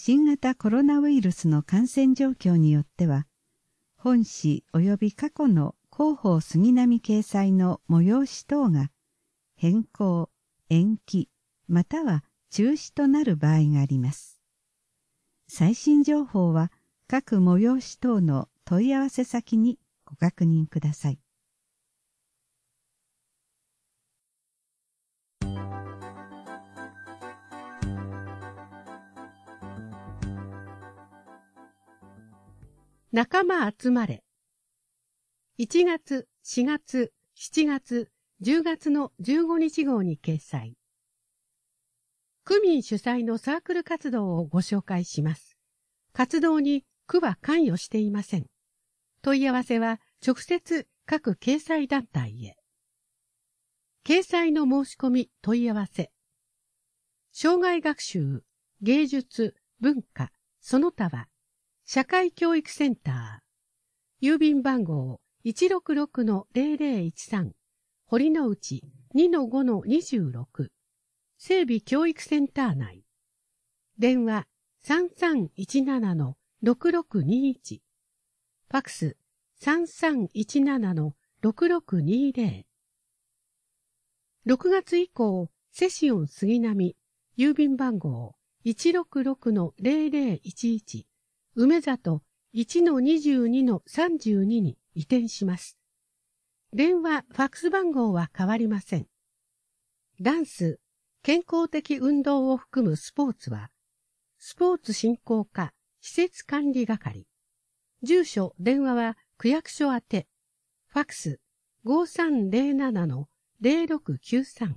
新型コロナウイルスの感染状況によっては、本誌及び過去の広報杉並掲載の催し等が変更、延期、または中止となる場合があります。最新情報は各催し等の問い合わせ先にご確認ください。 仲間集まれ。1月、4月、7月、10月の15日号に掲載。区民主催のサークル活動をご紹介します。活動に区は関与していません。問い合わせは直接各掲載団体へ。掲載の申し込み問い合わせ。障害学習、芸術、文化、その他は、社会教育センター。郵便番号 166-0013。堀之内 2-5-26。整備教育センター内。電話 3317-6621。ファクス 3317-6620。6月以降、セシオン杉並、郵便番号 166-0011。梅里 1-22-32 に移転します。電話、ファックス番号は変わりません。ダンス、健康的運動を含むスポーツは、スポーツ振興課、施設管理係。住所、電話は区役所宛て。ファックス、5307-0693。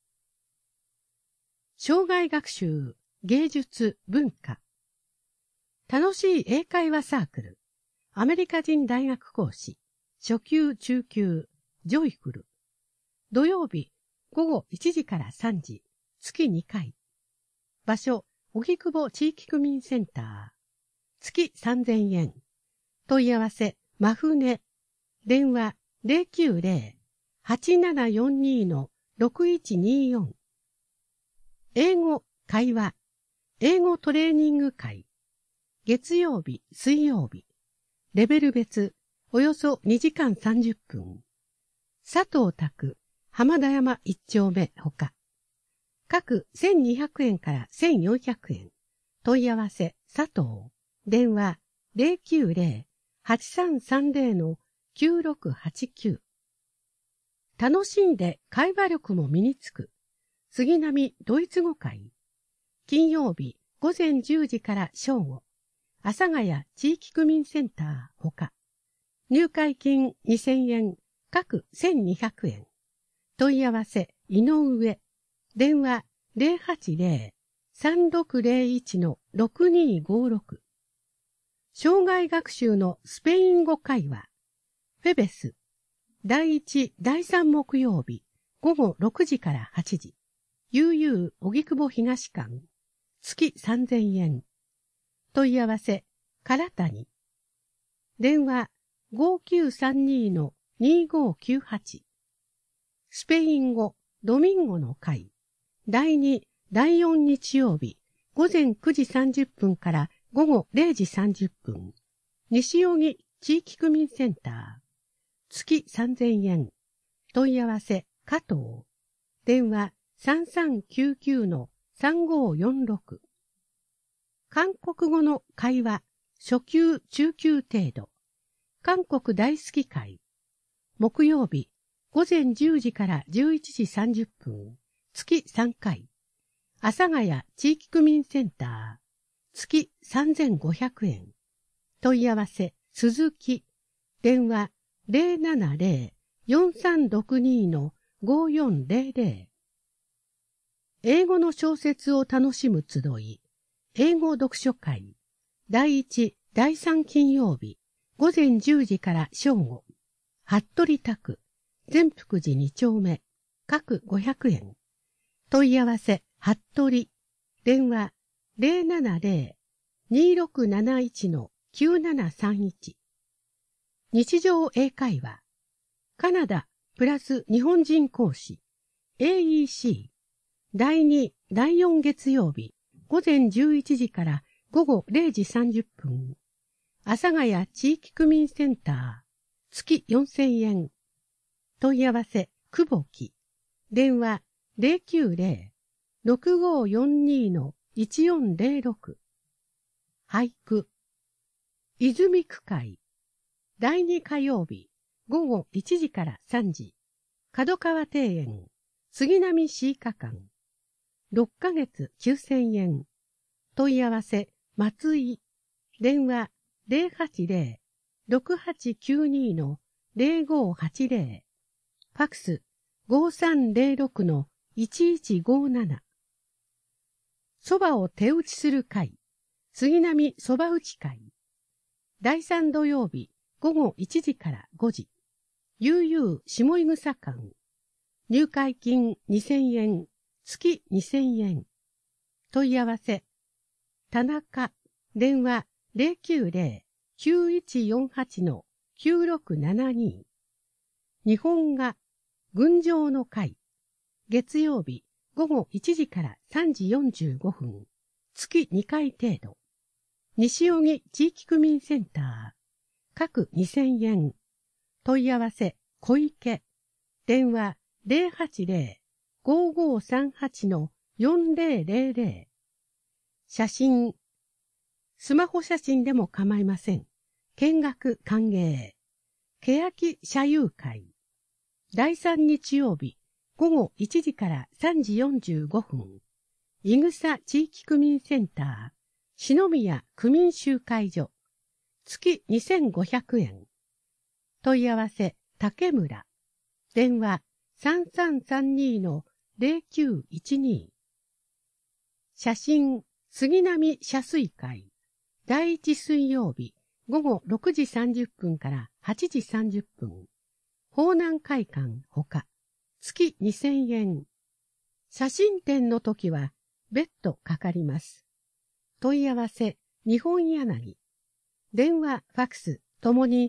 障害学習、芸術、文化。楽しい英会話サークル。アメリカ人大学講師。初級、中級、ジョイフル。土曜日、午後1時から3時。月2回。場所、荻窪地域区民センター。月3000円。問い合わせ、マフネ。電話、090-8742-6124。英語、会話。英語トレーニング会。月曜日、水曜日。レベル別、およそ2時間30分。佐藤宅、浜田山1丁目ほか。各1200円から1400円。問い合わせ、佐藤。電話、090-8330-9689。楽しんで会話力も身につく。杉並ドイツ語会。金曜日、午前10時から正午。阿佐ヶ谷地域区民センターほか。入会金2000円、各1200円。問い合わせ、井上。電話、080-3601-6256。障害学習のスペイン語会話。フェベス。第1、第3木曜日、午後6時から8時。悠々荻窪東館。月3000円。問い合わせ、唐谷。電話、5932-2598。スペイン語、ドミンゴの会。第2、第4日曜日、午前9時30分から午後0時30分。西荻地域区民センター。月3000円。問い合わせ、加藤。電話、3399-3546。韓国語の会話、初級、中級程度。韓国大好き会。木曜日、午前10時から11時30分。月3回。阿佐ヶ谷地域区民センター。月3500円。問い合わせ、鈴木。電話、070-4362-5400。英語の小説を楽しむ集い。英語読書会。第1、第3金曜日。午前10時から正午。服部宅。善福寺2丁目。各500円。問い合わせ、服部。電話、070-2671-9731。日常英会話。カナダ、プラス日本人講師。AEC。第2、第4月曜日。午前11時から午後0時30分。阿佐ヶ谷地域区民センター、月4000円。問い合わせ、久保木。電話、090-6542-1406。俳句。泉区会。第2火曜日、午後1時から3時。角川庭園、杉並市華館。6ヶ月9000円。問い合わせ、松井。電話、080-6892-0580。ファクス、5306-1157。蕎麦を手打ちする会。杉並蕎麦打ち会。第3土曜日、午後1時から5時。悠々下井草館。入会金2000円、月2000円。問い合わせ。田中、電話090-9148-9672。日本画、群青の会。月曜日、午後1時から3時45分。月2回程度。西荻地域区民センター。各2000円。問い合わせ、小池。電話080-5538-4000。写真。スマホ写真でも構いません。見学歓迎。欅社友会。第3日曜日、午後1時から3時45分。井草地域区民センター。篠宮区民集会所。月2500円。問い合わせ、竹村。電話、3332-0912。写真、杉並写水会。第1水曜日、午後6時30分から8時30分。方南会館ほか。月2000円。写真展の時は、別途かかります。問い合わせ、日本柳。電話、ファクス、ともに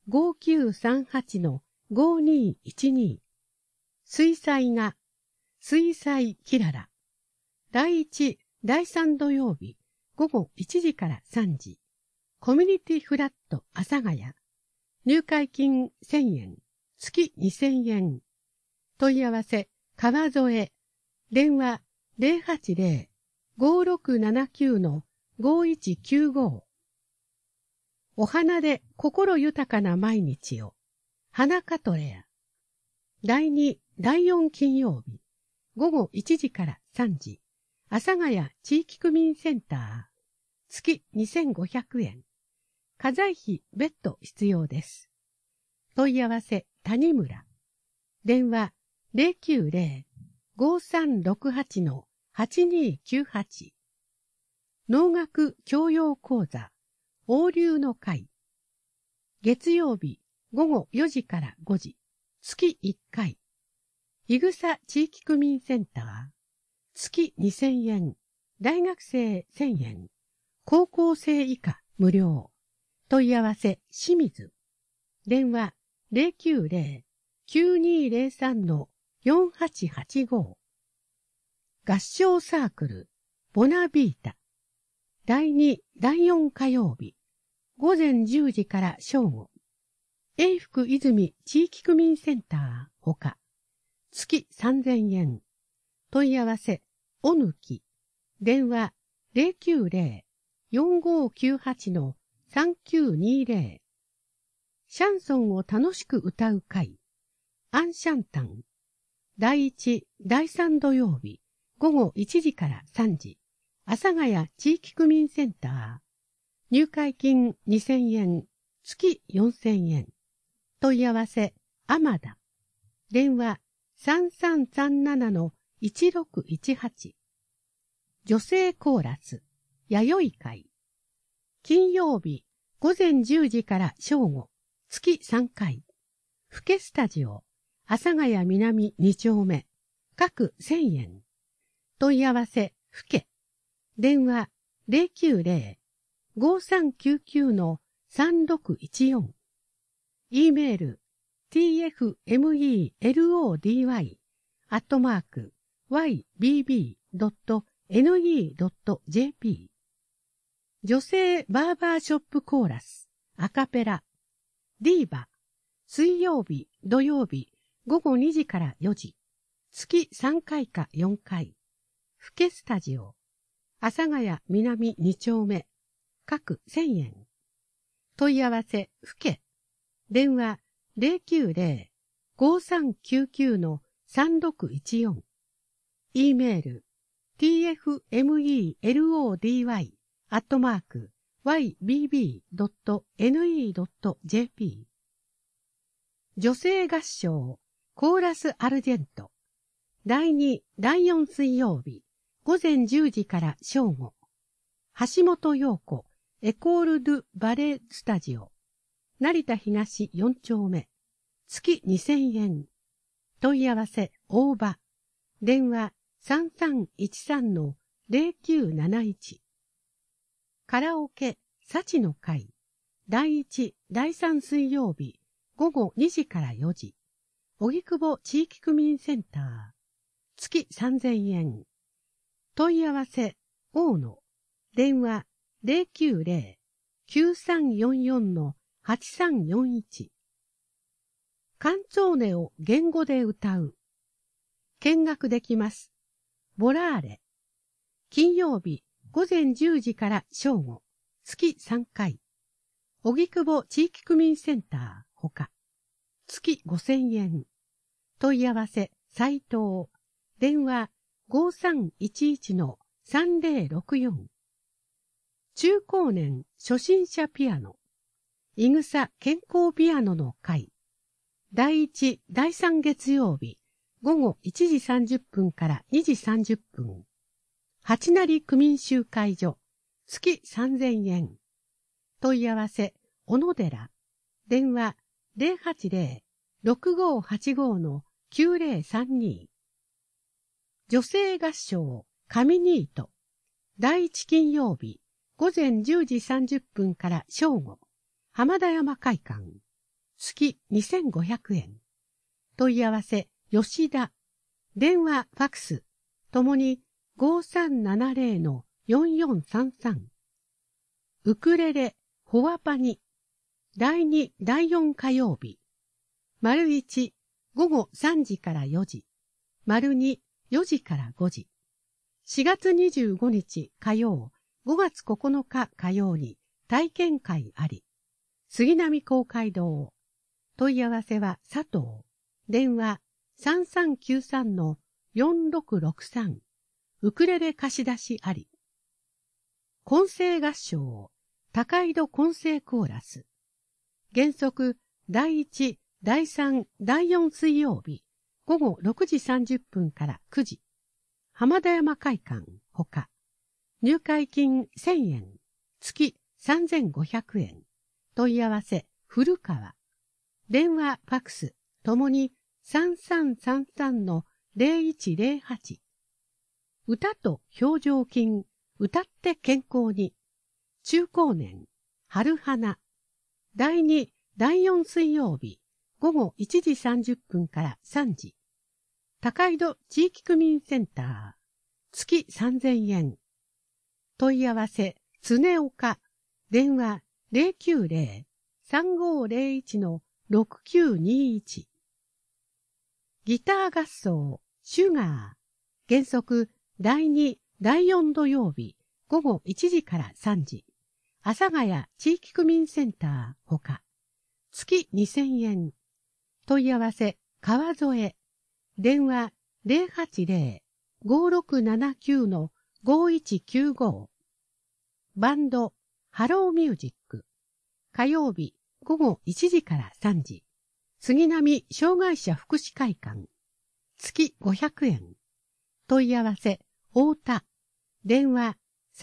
5938-5212。水彩画、水彩キララ。第1、第3土曜日、午後1時から3時。コミュニティフラット阿佐ヶ谷。入会金1000円、月2000円。問い合わせ、川添。電話080-5679-5195。お花で心豊かな毎日を。花カトレア。第2、第4金曜日。午後1時から3時。阿佐ヶ谷地域区民センター。月2500円。家財費別途必要です。問い合わせ、谷村。電話090-5368-8298。農学教養講座。王流の会。月曜日、午後4時から5時。月1回。井草地域区民センター。月2000円。大学生1000円。高校生以下無料。問い合わせ、清水。電話090-9203-4885。合唱サークル、ボナビータ。第2、第4火曜日。午前10時から正午。永福泉地域区民センターほか。月3000円。問い合わせ、おぬき。電話090-4598-3920。シャンソンを楽しく歌う会。アンシャンタン。第1、第3土曜日。午後1時から3時。阿佐ヶ谷地域区民センター。入会金2000円。月4000円。問い合わせ、天田。電話3337-1618。女性コーラス、弥生会。金曜日、午前10時から正午。月3回。ふけスタジオ、阿佐ヶ谷南2丁目。各1000円。問い合わせ、ふけ。電話090-5399-3614。e メール tfmelody@ybb.ne.jp。 女性バーバーショップコーラス、アカペラ、ディーバ、水曜日、土曜日、午後2時から4時、月3回か4回、フケスタジオ、阿佐ヶ谷南2丁目、各1000円。問い合わせ、フケ、電話090-5399-3614、E メール、tfmelody@ybb.ne.jp 女性合唱コーラスアルジェント第2、第4水曜日午前10時から正午橋本陽子エコール・ドゥ・バレエスタジオ成田東4丁目月2000円問い合わせ大場電話3313-0971カラオケ幸の会第1、第3水曜日午後2時から4時荻窪地域区民センター月3000円問い合わせ大野電話090-9344-8341カンツォーネを言語で歌う見学できますボラーレ金曜日午前10時から正午月3回荻窪地域区民センターほか月5000円問い合わせ斉藤電話5311-3064中高年初心者ピアノいぐさ健康ピアノの会第1、第3月曜日午後1時30分から2時30分八成区民集会所月3000円問い合わせ小野寺電話080-6585-9032女性合唱神ニート第1金曜日午前10時30分から正午浜田山会館月2500円問い合わせ吉田電話ファクスともに5370-4433ウクレレホワパニ第2、第4火曜日丸1午後3時から4時丸2、4時から5時4月25日火曜5月9日火曜に体験会あり杉並公会堂問い合わせは佐藤電話3393-4663ウクレレ貸し出しあり混声合唱高井戸混声コーラス原則第1、第3、第4水曜日午後6時30分から9時浜田山会館ほか入会金1000円月3500円問い合わせ古川電話ファクスともに3333-0108歌と表情筋歌って健康に中高年春花第2、第4水曜日午後1時30分から3時高井戸地域区民センター月3000円問い合わせ常岡電話090-3501-6921ギター合奏シュガー原則第2、第4土曜日午後1時から3時阿佐ヶ谷地域区民センターほか月2000円問い合わせ川添電話080-5679-5195バンドハローミュージック火曜日午後1時から3時杉並障害者福祉会館月500円問い合わせ太田電話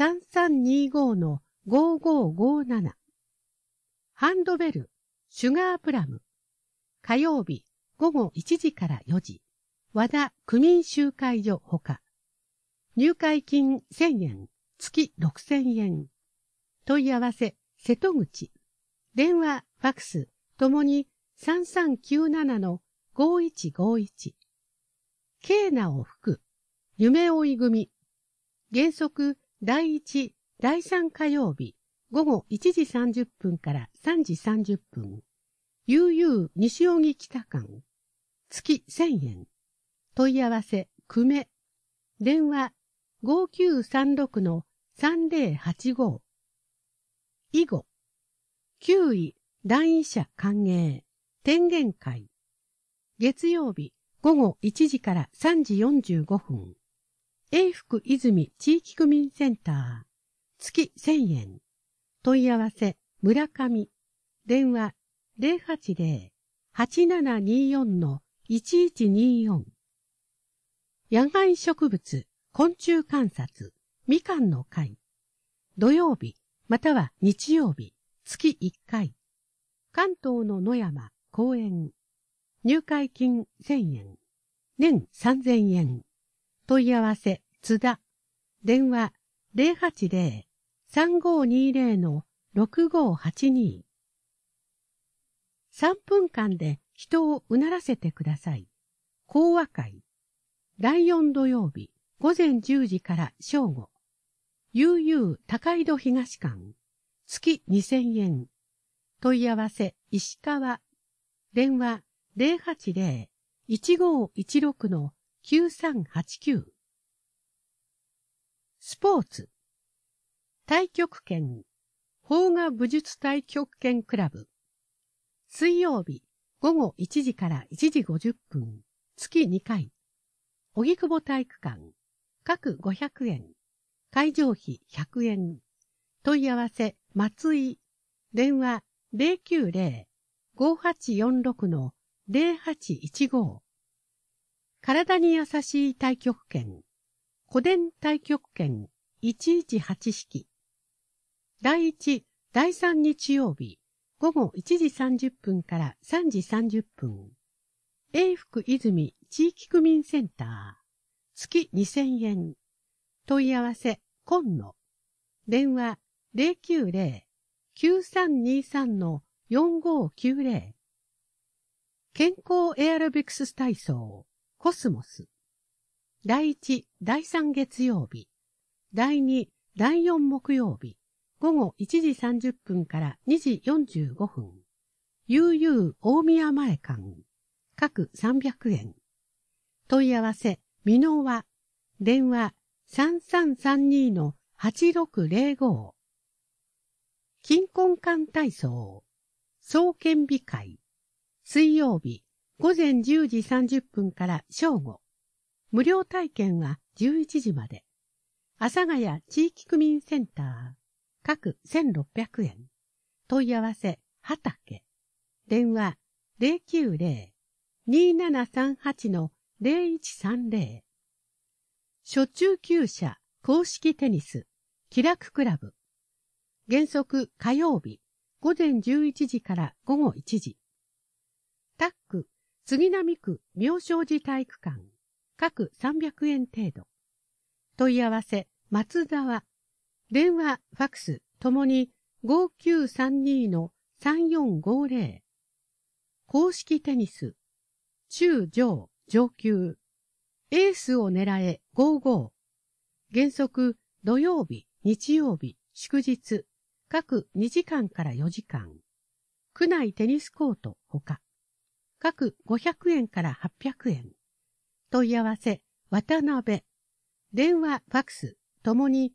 3325-5557ハンドベルシュガープラム火曜日午後1時から4時和田区民集会所ほか入会金1000円月6000円問い合わせ瀬戸口電話ファクスともに3397-5151ケーナを吹く夢追い組原則第1、 第3火曜日、午後1時30分から3時30分。悠々西荻北間。月1000円。問い合わせ、久米。電話、5936-3085。以後、9位、団医者歓迎。天元会。月曜日、午後1時から3時45分。永福泉地域区民センター。月1000円。問い合わせ、村上。電話、080-8724-1124。野外植物、昆虫観察、みかんの会。土曜日、または日曜日、月1回。関東の野山、公園。入会金1000円。年3000円。問い合わせ、津田。電話、080-3520-6582。3分間で人をうならせてください。講話会。第4土曜日、午前10時から正午。悠々高井戸東館。月2000円。問い合わせ、石川。電話、080-1516-9389。スポーツ。太極拳。邦画武術太極拳クラブ。水曜日、午後1時から1時50分。月2回。荻窪体育館。各500円。会場費100円。問い合わせ、松井。電話、090-5846-0815。体に優しい太極拳。古典太極拳118式。第1、第3日曜日、午後1時30分から3時30分。永福泉地域区民センター。月2000円。問い合わせ、今野。電話、090-9323-4590。健康エアロビクス体操、コスモス。第1、第3月曜日。第2、第4木曜日。午後1時30分から2時45分。悠々大宮前館。各300円。問い合わせ、美濃和。電話、3332-8605。金婚館体操。総顕微会。水曜日、午前10時30分から正午。無料体験は11時まで。阿佐ヶ谷地域区民センター。各1600円。問い合わせ、畑。電話、090-2738-0130。初中級者公式テニス、気楽クラブ。原則火曜日、午前11時から午後1時。タック、杉並区妙正寺体育館。各300円程度。問い合わせ、松沢。電話、ファクス、ともに5932-3450。公式テニス。中上、上級。エースを狙え55。原則、土曜日、日曜日、祝日。各2時間から4時間。区内テニスコートほか。各500円から800円。問い合わせ、渡辺。電話、ファクス、ともに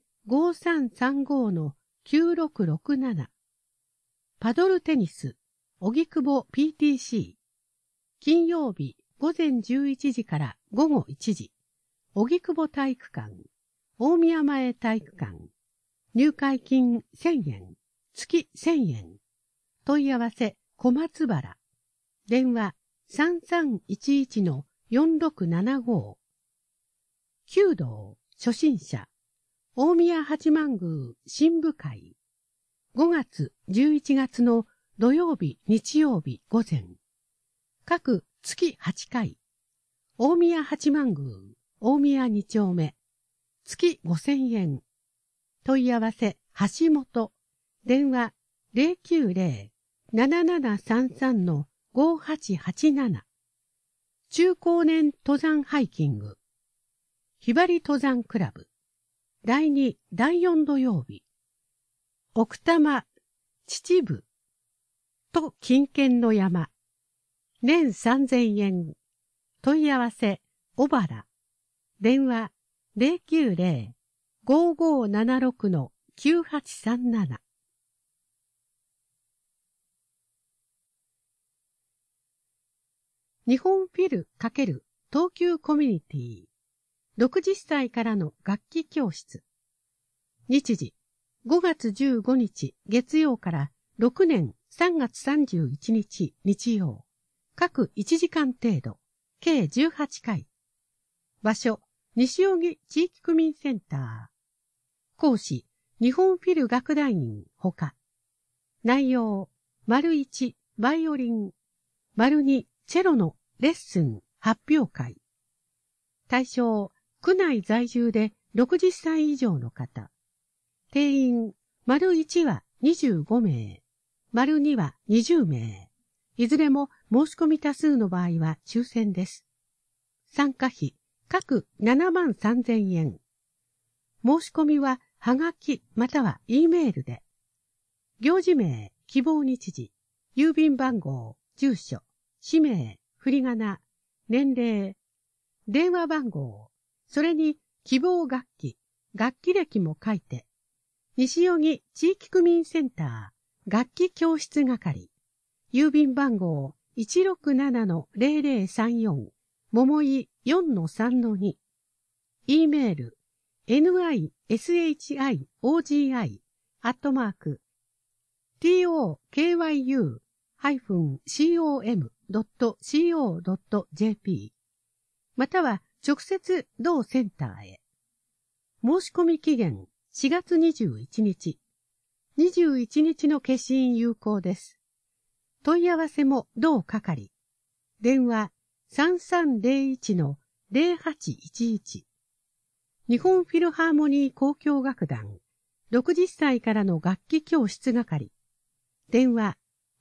5335-9667。パドルテニス、荻窪 PTC。金曜日、午前11時から午後1時。荻窪体育館、大宮前体育館。入会金1000円、月1000円。問い合わせ、小松原。電話、3311-4675。弓道、初心者。大宮八幡宮神武会。5月、11月の土曜日、日曜日午前。各月8回。大宮八幡宮、大宮2丁目。月5000円。問い合わせ、橋本。電話、090-7733-5887。中高年登山ハイキング。ひばり登山クラブ。第2、第4土曜日。 奥多摩、秩父と近県の山。年3000円。問い合わせ、小原。電話、090-5576-9837。日本フィル×東急コミュニティ。60歳からの楽器教室。日時、5月15日月曜から6年3月31日日曜。各1時間程度。計18回。場所、西荻地域区民センター。講師、日本フィル楽団員ほか。内容、1、バイオリン。2、チェロのレッスン、発表会。対象、区内在住で60歳以上の方。定員、1は25名。2は20名。いずれも申し込み多数の場合は抽選です。参加費、各73,000円。申し込みは、はがきまたは E メールで。行事名、希望日時、郵便番号、住所、氏名、振り仮名、年齢、電話番号、それに希望楽器、楽器歴も書いて、西荻地域区民センター、楽器教室係、郵便番号 167-0034、桃井 4-3-2、E メール、nisigi.tokyu-com.co.jp または直接同センターへ。申し込み期限4月21日。21日の消印有効です。問い合わせも同係。電話3301-0811。日本フィルハーモニー交響楽団60歳からの楽器教室係。電話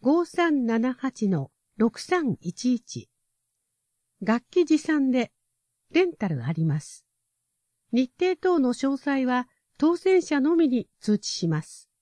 5378-6311。楽器持参でレンタルあります。日程等の詳細は当選者のみに通知します。